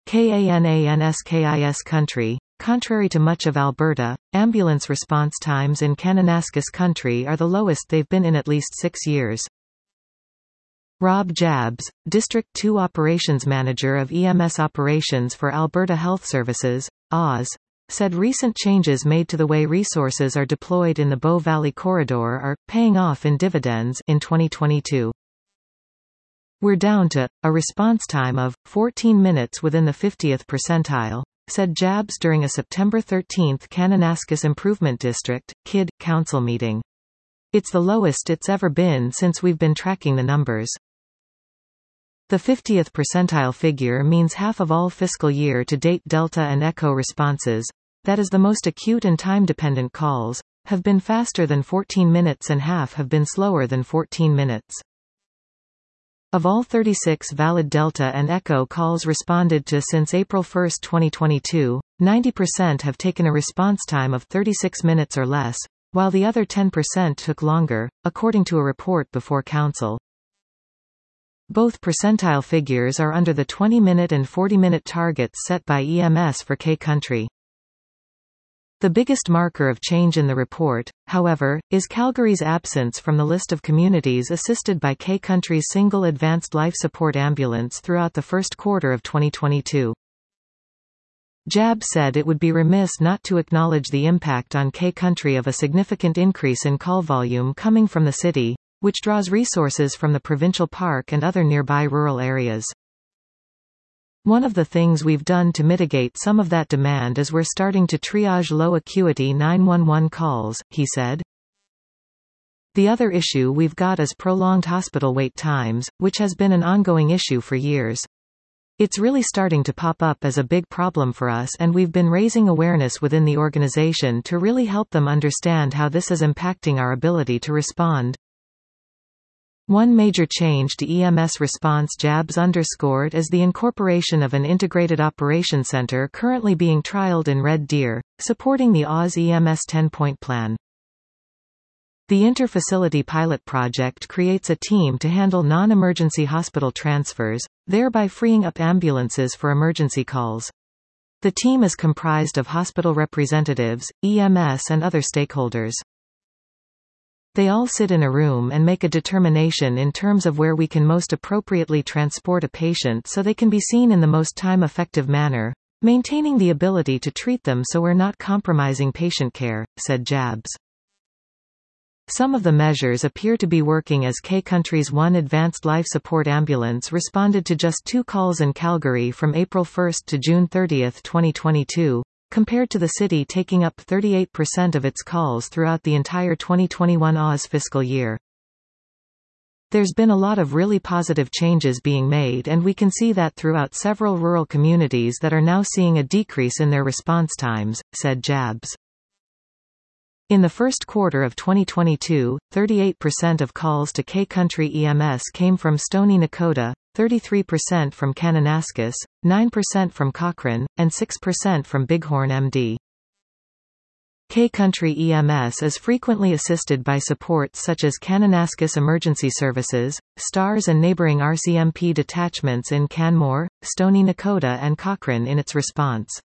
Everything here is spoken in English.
Kananaskis Country. Contrary to much of Alberta, ambulance response times in Kananaskis Country are the lowest they've been in at least 6 years. Rob Jabs, District 2 Operations Manager of EMS Operations for Alberta Health Services, AWS, said recent changes made to the way resources are deployed in the Bow Valley Corridor are paying off in dividends in 2022. We're down to a response time of 14 minutes within the 50th percentile, said Jabs during a September 13 Kananaskis Improvement District, KID, council meeting. It's the lowest it's ever been since we've been tracking the numbers. The 50th percentile figure means half of all fiscal year-to-date Delta and Echo responses, that is the most acute and time-dependent calls, have been faster than 14 minutes and half have been slower than 14 minutes. Of all 36 valid Delta and Echo calls responded to since April 1, 2022, 90% have taken a response time of 36 minutes or less, while the other 10% took longer, according to a report before Council. Both percentile figures are under the 20-minute and 40-minute targets set by EMS for K Country. The biggest marker of change in the report, however, is Calgary's absence from the list of communities assisted by K Country's single advanced life support ambulance throughout the first quarter of 2022. Jabs said it would be remiss not to acknowledge the impact on K Country of a significant increase in call volume coming from the city, which draws resources from the provincial park and other nearby rural areas. One of the things we've done to mitigate some of that demand is we're starting to triage low-acuity 911 calls, he said. The other issue we've got is prolonged hospital wait times, which has been an ongoing issue for years. It's really starting to pop up as a big problem for us, and we've been raising awareness within the organization to really help them understand how this is impacting our ability to respond. One major change to EMS response Jabs underscored is the incorporation of an integrated operations center currently being trialed in Red Deer, supporting the AWS EMS 10-point plan. The interfacility pilot project creates a team to handle non-emergency hospital transfers, thereby freeing up ambulances for emergency calls. The team is comprised of hospital representatives, EMS and other stakeholders. They all sit in a room and make a determination in terms of where we can most appropriately transport a patient so they can be seen in the most time-effective manner, maintaining the ability to treat them so we're not compromising patient care, said Jabs. Some of the measures appear to be working as K Country's one advanced life support ambulance responded to just 2 calls in Calgary from April 1 to June 30, 2022. Compared to the city taking up 38% of its calls throughout the entire 2021 AWS fiscal year. There's been a lot of really positive changes being made, and we can see that throughout several rural communities that are now seeing a decrease in their response times, said Jabs. In the first quarter of 2022, 38% of calls to K Country EMS came from Stoney Nakoda, 33% from Kananaskis, 9% from Cochrane, and 6% from Bighorn MD. K Country EMS is frequently assisted by supports such as Kananaskis Emergency Services, STARS and neighboring RCMP detachments in Canmore, Stoney Nakoda and Cochrane in its response.